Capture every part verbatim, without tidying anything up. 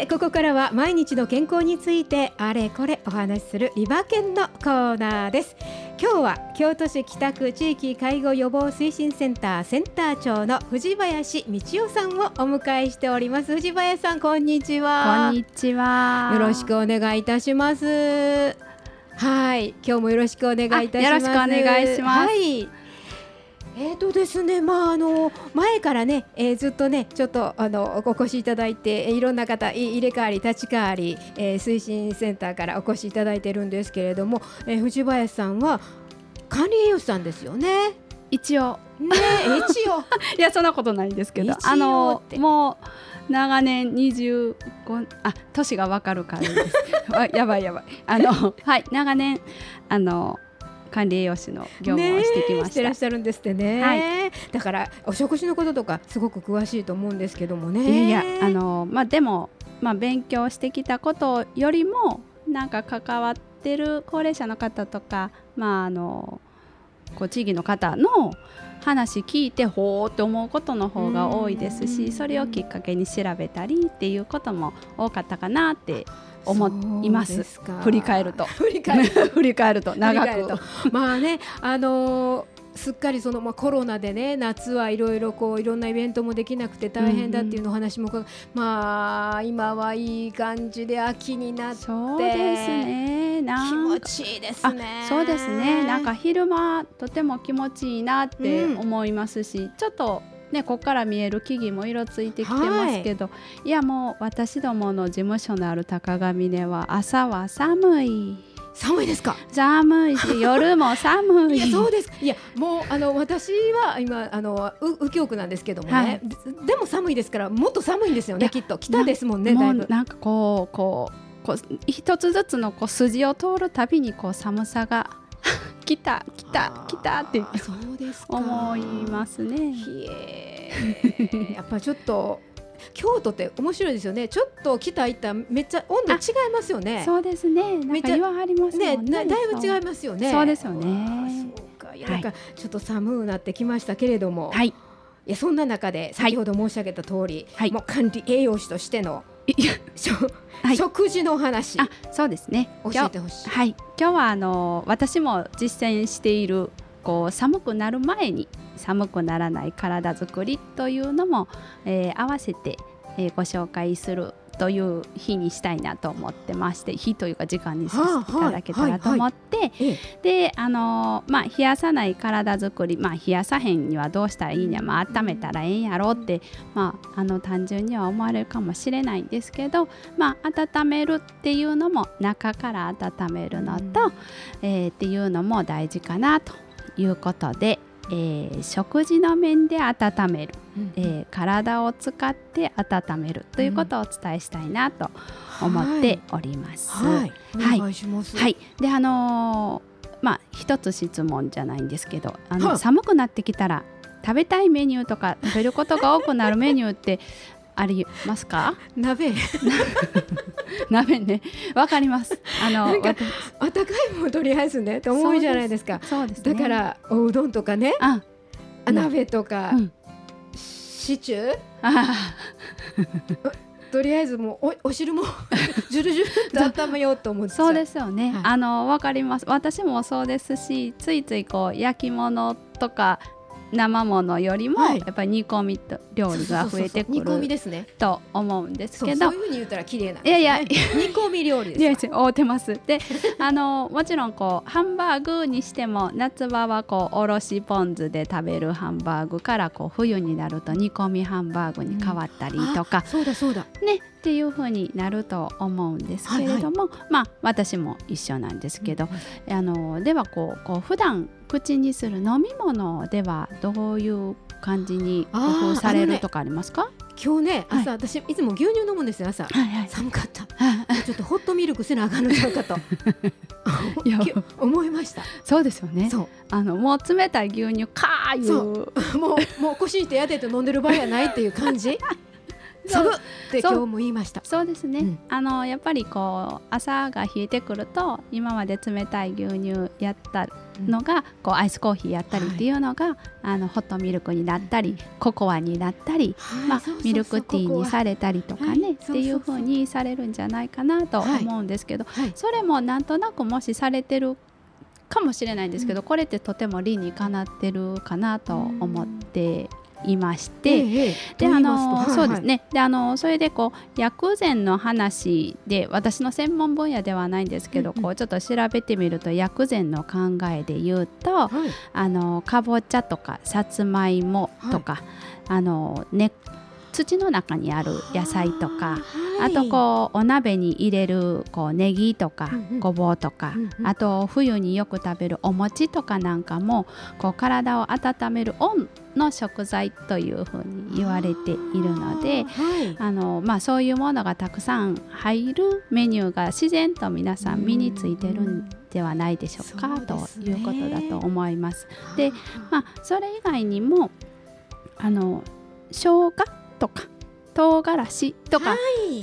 てここからは毎日の健康についてあれこれお話しするリバケンのコーナーです。今日は京都市北区地域介護予防推進センターセンター長の藤林道夫さんをお迎えしております。藤林さん、こんにちは。 こんにちは。 よろしくお願いいたします。はい、今日もよろしくお願いいたします。 よろしくお願いします。 はい、えーとですね、まああの前からね、えー、ずっとねちょっとあのお越しいただいて、いろんな方入れ替わり立ち替わり、えー、推進センターからお越しいただいてるんですけれども、えー、藤林さんは管理栄養士さんですよね。 一応ね一応いやそんなことないんですけど、あのもう長年にじゅうごあ年がわかるからですやばいやばいあのはい長年あの管理栄養士の業務をしてきました。 してらっしゃるんですってね、はい、だからお食事のこととかすごく詳しいと思うんですけどもね。 いやいやあの、まあ、でも、まあ、勉強してきたことよりもなんか関わってる高齢者の方とか、まあ、あのこう地域の方の話聞いてほーって思うことの方が多いですし、それをきっかけに調べたりっていうことも多かったかなって思います。振り返ると振り返ると振り返ると長くまあね、あのー、すっかりその、まあ、コロナでね夏はいろいろこういろんなイベントもできなくて大変だっていうのお話も、うんうん、まあ今はいい感じで秋になって、 そうですね、なん気持ちいいですね。 そうですね、なんか昼間とても気持ちいいなって思いますし、うん、ちょっとね、ここから見える木々も色ついてきてますけど、はい、いやもう私どもの事務所のある高ヶ峰は朝は寒い寒いですか。 寒いし夜も寒いいやそうです。いやもうあの私は今あの右京区なんですけどもね、はい、で, でも寒いですからもっと寒いんですよね。きっと北ですもんね。 もうだいぶなんかこうこうこう一つずつのこう筋を通るたびにこう寒さが来た来た来たってそうですか思いますね。 ひえやっぱちょっと京都って面白いですよね。ちょっと北行ったらめっちゃ温度違いますよね。 そうですね、なんか言わはりますもんね。 ね、だいぶ違いますよね。 そうですよね。 そうか、いやなんかちょっと寒くなってきましたけれども、 はい、 いやそんな中で先ほど申し上げた通り、 はい、もう管理栄養士としてのはい、食事の話、 あ、そうですね、 教えてほしい。 はい、今日はあの私も実践しているこう寒くなる前に寒くならない体づくりというのも、えー、合わせて、えー、ご紹介するという日にしたいなと思ってまして、日というか時間にさせていただけたらと思って、であのーまあ、冷やさない体づくり、まあ、冷やさへんにはどうしたらいいんや、まあ、温めたらええんやろって、まあ、あの単純には思われるかもしれないんですけど、まあ、温めるっていうのも中から温めるのと、うんえー、っていうのも大事かなということで、えー、食事の面で温める、うんえー、体を使って温めるということをお伝えしたいなと思っております。 はいはい、お願いします。 はい、であのー、まあ一つ質問じゃないんですけど、あの寒くなってきたら食べたいメニューとか食べることが多くなるメニューってありますか？ 鍋鍋ね、わかります。あのなんかあったかいもんとりあえずねって思うじゃないですか。 そうですね。 だからおうどんとかね、ああ鍋とか、うん、シチューあとりあえずもう お, お汁もジュルジュルと温めようと思って。 そうですよね、はい、あのわかります。私もそうですし、ついついこう焼き物とか生ものよりも、はい、やっぱり煮込みと料理が増えてくる煮込みですねと思うんですけど、 そういうふうに言ったら綺麗なんです、 ね、いやいや煮込み料理です。 いや合うてます。であのもちろんこうハンバーグにしても夏場はこうおろしポン酢で食べるハンバーグからこう冬になると煮込みハンバーグに変わったりとか、 うん、そうだそうだねっていう風になると思うんですけれども、はいはい、まあ私も一緒なんですけど、うん、あのではこうこう普段口にする飲み物ではどういう感じに工夫されるとかありますか？ 今日ね朝、はい、私いつも牛乳飲むんですよ朝、はいはい、寒かった、はい、ちょっとホットミルクせなあかんのちゃうかといや思いました。 そうですよね。そうあのもう冷たい牛乳かーいうそうもうもう腰いてやでと飲んでる場合はないっていう感じ寒って今日も言いました。 そうですね、 うん、 あのやっぱりこう朝が冷えてくると今まで冷たい牛乳やったのが、うん、こうアイスコーヒーやったりっていうのが、はい、あのホットミルクになったり、うん、ココアになったり、はい、まあ、ミルクティーにされたりとかね、はい、っていう風にされるんじゃないかなと思うんですけど、はいはい、それもなんとなくもしされてるかもしれないんですけど、うん、これってとても理にかなってるかなと思っていまして、ええ、であの、はいはい、そうですね、であのそれでこう薬膳の話で私の専門分野ではないんですけど、うんうん、こうちょっと調べてみると薬膳の考えで言うと、はい、あのかぼちゃとかさつまいもとか、はい、あのね土の中にある野菜とか、はい、あとこうお鍋に入れるこうネギとか、うんうん、ごぼうとか、うんうん、あと冬によく食べるお餅とかなんかもこう体を温める温の食材というふうに言われているので、はい、あのまあ、そういうものがたくさん入るメニューが自然と皆さん身についてるんではないでしょうか、うん、ということだと思います。で、まあ、それ以外にもあの生姜とか唐辛子とか、はい、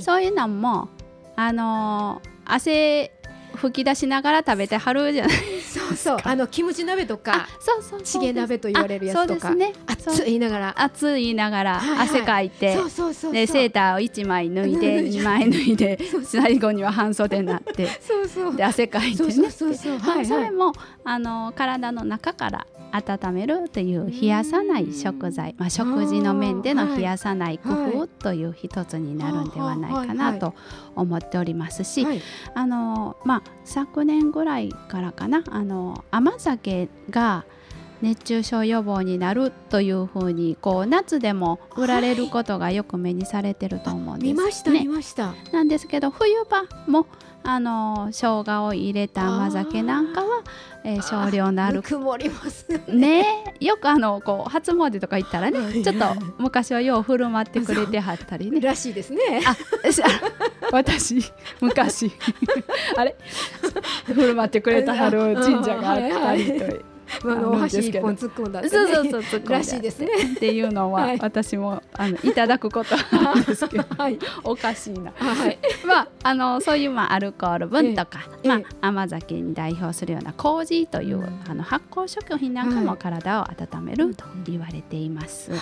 そういうのもあの汗吹き出しながら食べてはるじゃないですか。 そうそう、あのキムチ鍋とかチゲ鍋と言われるやつとか、ね、熱い言いながら熱い言いながら汗かいて、でセーターをいちまい脱いでにまい脱いで最後には半袖になってそうそうで汗かいてね、それもあの体の中から温めるという冷やさない食材、まあ、食事の面での冷やさない工夫という一つになるんではないかなと思っておりますし、あの、まあ、昨年ぐらいからかな、あの甘酒が熱中症予防になるというふうにこう夏でも売られることがよく目にされてると思うんですね。 見ました見ました。 なんですけど冬場もあの生姜を入れた甘酒なんかは、えー、少量のあるぬくもりますね。 ね、よくあのこう初詣とか行ったらねちょっと昔はよう振る舞ってくれてはったりねらしいですね。 あ私昔あれ振る舞ってくれたはる神社があったりとあのお箸一本突っ込んだって、ね、 そうそうそう突っ込んだらしいですねっていうのは、はい、私もあのいただくことなんですけど、はい、おかしいな、はい、まああのそういう、まあ、アルコール分とか、ええまあ、甘酒に代表するような麹という、うん、あの発酵食品なんかも体を温めると言われています、はい、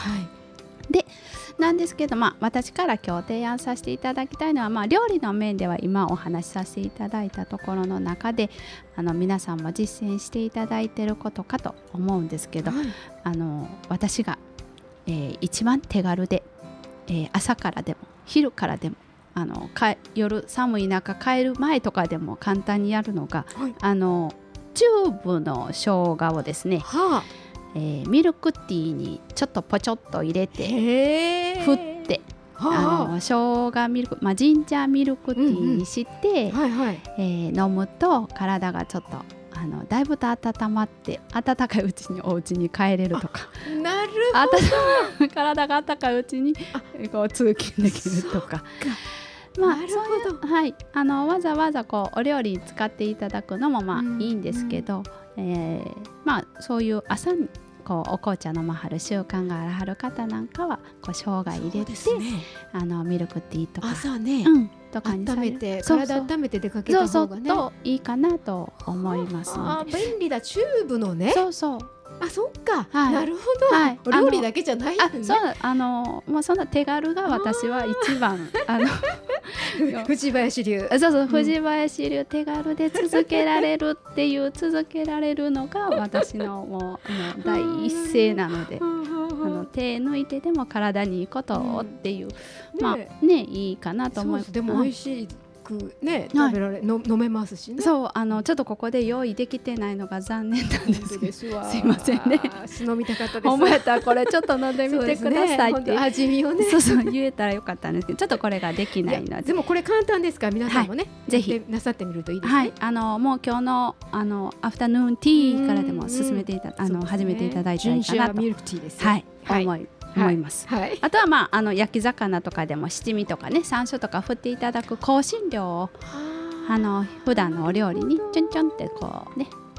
でなんですけど、まあ、私から今日提案させていただきたいのは、まあ、料理の面では今お話しさせていただいたところの中であの皆さんも実践していただいていることかと思うんですけど、はい、あの私が、えー、一番手軽で、えー、朝からでも昼からでもあのか夜寒い中帰る前とかでも簡単にやるのが、はい、あのチューブの生姜をですね、はあえー、ミルクティーにちょっとポチョッと入れて振って、はあ、あの生姜ミルク、まあ、ジンジャーミルクティーにして、うんうんはいはいえー、飲むと体がちょっとあのだいぶと温まって温かいうちにお家に帰れるとかなるほど体が温かいうちにこう通勤できるとかまあ、なるほど、はい、あのわざわざこうお料理に使っていただくのもまあいいんですけど、うんえーまあ、そういう朝にこうお紅茶飲まはる習慣があらはる方なんかはこう生姜入れて、ね、あのミルクティーとか朝ね、 うん、とかに温めて体温めて出かけた方がねそうそうといいかなと思いますので。 あ便利だチューブのねそうそうあそっか、はい、なるほど、はい、お料理だけじゃないんですね。 あそうあのもうその手軽が私は一番あの藤林流そうそう、うん、藤林流手軽で続けられるっていう続けられるのが私のもう第一声なのであの手抜いてでも体にいいことをっていう、うん、まあね、ねいいかなと思います。 でも美味しいね、食べられ、はい、の飲めますしね。 そうあのちょっとここで用意できてないのが残念なんですけどすいませんね飲みたかったです。 思えたらこれちょっと飲んでみてくださいって、 ね、味見をねそうそう言えたらよかったんですけどちょっとこれができないのででもこれ簡単ですから皆さんもね、はい、ぜひなさってみるといいですね。はい、 あのもう今日のあのアフタヌーンティーからでも進めていたあの、ね、始めていただいたらいいかなとミルクティーですはい、はい、思い思います、はいはい、あとは、まあ、あの焼き魚とかでも七味とかね山椒とか振っていただく香辛料をあの普段のお料理にちょんちょんってこうね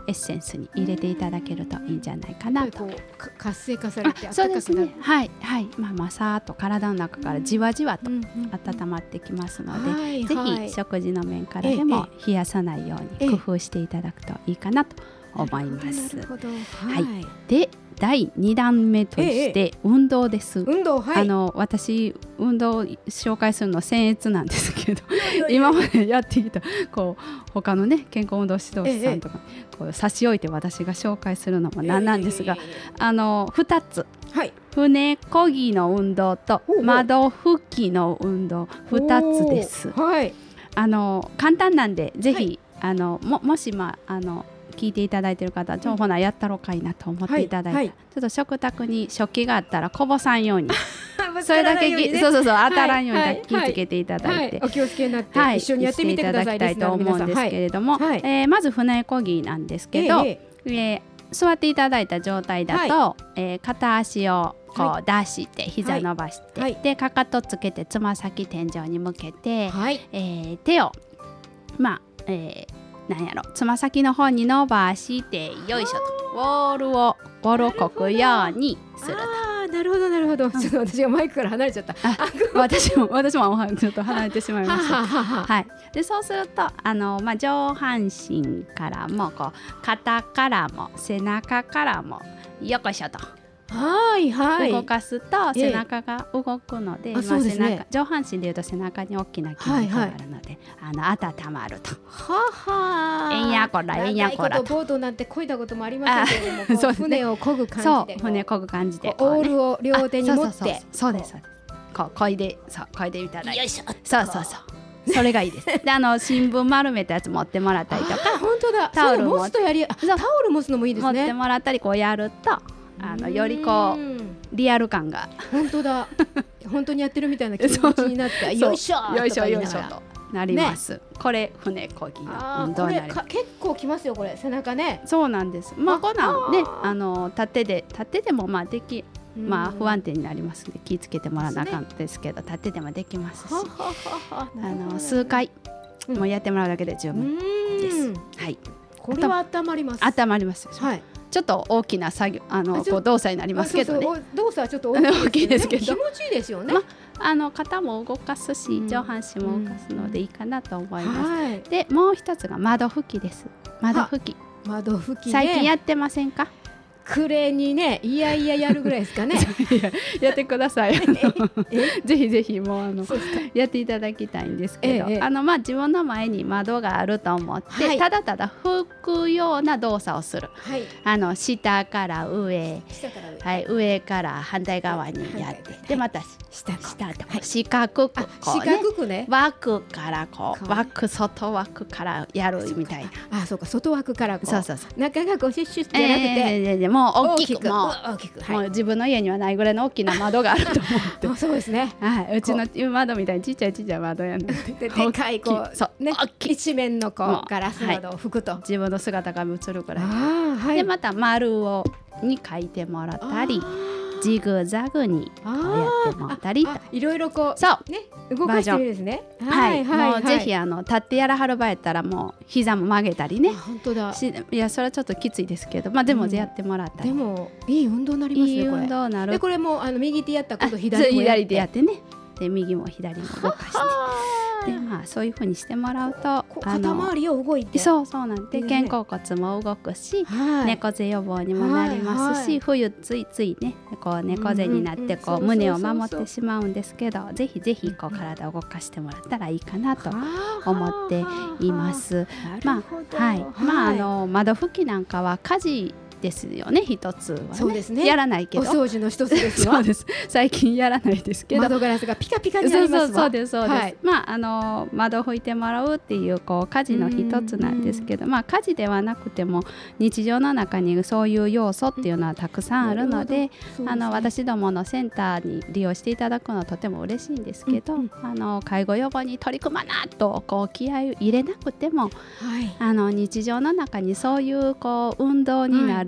エッセンスに入れていただけるといいんじゃないかなと。 こうか活性化されてあ、 温そうですかくなる。 ね。はいはい。まあまあさーっと体の中からじわじわとうんうん温まってきますので、 はいぜはいひ食事の面からでも冷やさないように工夫していただくといいかなと思います。 なるほど。 はいはい。 でだいに段目として運動です。 運動、はい。 あの私運動を紹介するの僭越なんですけど今までやってきたこう他のね健康運動指導士さんとか、ええ、こう差し置いて私が紹介するのもなんなんですが、ええ、あのふたつ、はい、船漕ぎの運動と窓拭きの運動ふたつです。はい、あの簡単なんでぜひ、はい、あの も, もしまああの聞いていただいている方はちょっとほなやったろかいなと思っていただいて、はいはい、ちょっと食卓に食器があったらこぼさんようにそれだけ、ね、そうそうそう当たらんように気をつけていただいて、はいはいはい、 お気をつけになって、はい、一緒にやってみてください。 していただきたいと思うんですけれども、はい、えー、まず船漕ぎなんですけど、えーえー、座っていただいた状態だと、はい、えー、片足をこう出して膝伸ばして、はい、でかかとつけてつま先天井に向けて、はい、えー、手をまあ、えーなんやろつま先の方に伸ばしてよいしょとウォールをボロこくようにすると。 あーなるほどなるほど、うん、ちょっと私がマイクから離れちゃった。 私も私もちょっと離れてしまいましたはい、でそうするとあの、まあ、上半身からもこう肩からも背中からもよこしょとはいはい、 動かすと背中が動くので、ええ、まあ、背中上半身でいうと背中に大きな筋肉があるので、はいはい、あの温まると。 ははえんやこらえんやこらと。 ボートなんて漕いだこともありませんけれども、そう、ね、船を漕ぐ感じで、 そう船漕ぐ感じで、ね、 オールを両手に持って、 そうですそうですこう漕いでそう漕いでみたらよいしょそうそうそうそれがいいです。であの新聞丸めたやつ持ってもらったりとか、 本当だタオル持つとやりタオル持つのもいいですね。 持ってもらったりこうやるとあのよりこうリアル感が本当だ本当にやってるみたいな気持ちになってよいしょよいしょよいしょとなります、ね、これ船漕ぎの運動になります。 結構きますよこれ背中ね。 そうなんです。まあこんなんねあの立てで立てでもまあできまあ不安定になりますので気をつけてもらわなあかんですけど、立てでもできますしあの数回もうやってもらうだけで十分です。はい、 これは温まります。 温まります。はい。ちょっと大きな作業あのこう動作になりますけどね。 そうそう動作はちょっと大きいですけど、気持ちいいですよね。 まあの肩も動かすし上半身も動かすのでいいかなと思います。はい、でもう一つが窓拭きです。窓拭き。 窓拭き、ね、 最近やってませんか？ 暮れにねいやいややるぐらいですかねや, やってくださいぜひぜひもうあのやっていただきたいんですけど、ええ、あのまあ自分の前に窓があると思って、はい、ただただ拭くような動作をする、はい、あの下から上下から上、はい、上から反対側にやって、はい、でまた下下と、はい、四角くこう、ね、 四角くね枠からこう枠外枠からやるみたいな。 あそうか外枠からこうそうそうそう中がこうシュッシュッじゃなくて、 えー、もう大きくもう大きく、はい、もう自分の家にはないぐらいの大きな窓があると思ってあそうですね、 はい、うちの窓みたいにちっちゃいちっちゃい窓やねんででかいこうそうね一面のこうガラス窓を拭くと、 はい、自分の姿が映るぐらい、 はい、 でまた丸をに書いてもらったりジグザグにこうやってもらったりといろいろこうそうね動かしてるんですね。 はい、はい、もうぜひあの立ってやらはる場合やったらもう膝も曲げたりね。 本当だ。 いやそれはちょっときついですけど、まあでもやってもらったり、 うん、でもいい運動になりますね。 いい運動になる。 でこれもあの右手やったこと左もやって左でやってね。で右も左も動かして。でまあそういう風にしてもらうと肩周りを動いてそうそうなんで肩甲骨も動くし、はい、猫背予防にもなりますし、はいはい、冬ついついねこう猫背になってこう胸を守ってしまうんですけど、ぜひぜひこう体を動かしてもらったらいいかなと思っています。まあはい、まああの窓拭きなんかは家事ですよね一つは、ね、 そうですね、 やらないけどお掃除の一つですよそうです最近やらないですけど窓ガラスがピカピカになりますわ。 そうそうそうですそうです、はい、まああの窓拭いてもらうっていうこう家事の一つなんですけど、まあ家事ではなくても日常の中にそういう要素っていうのはたくさんあるので、うん、あの私どものセンターに利用していただくのはとても嬉しいんですけど、うん、あの介護予防に取り組まなとこう気合を入れなくても、はい、あの日常の中にそういうこう運動になる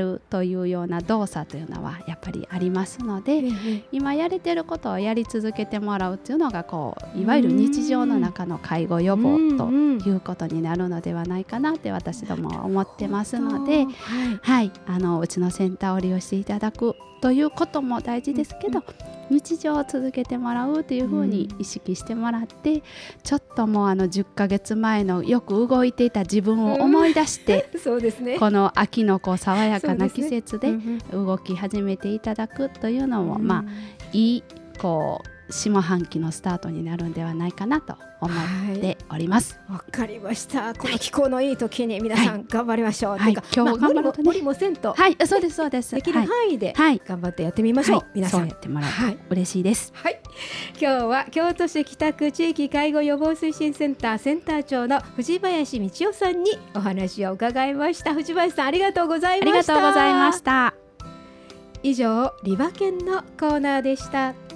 るというような動作というのはやっぱりありますので、 ええ今やれてることをやり続けてもらうっていうのがこういわゆる日常の中の介護予防ということになるのではないかなって私どもは思ってますので、 はいはい、あのうちのセンターを利用していただくということも大事ですけど、 うん日常を続けてもらうというふうに意識してもらって、ちょっともうあのじゅっかげつまえのよく動いていた自分を思い出して、 そうですね。 この秋のこう爽やかな季節でうんうん動き始めていただくというのも、 うんまあいいこう下半期のスタートになるんではないかなと思っております。 わかりました。この気候のいい時に皆さん頑張りましょう。 はいてか今日頑張るとねまあ無理も無理もせんと、 はい、そうですそうです。 できる範囲ではい頑張ってやってみましょう。 はい、 皆さん。 そうやってもらうはいと嬉しいです。 はい、今日は京都市北区地域介護予防推進センターセンター長の藤林道夫さんにお話を伺いました。藤林さんありがとうございあました。 りがとうございました。 以上リバケンのコーナーでした。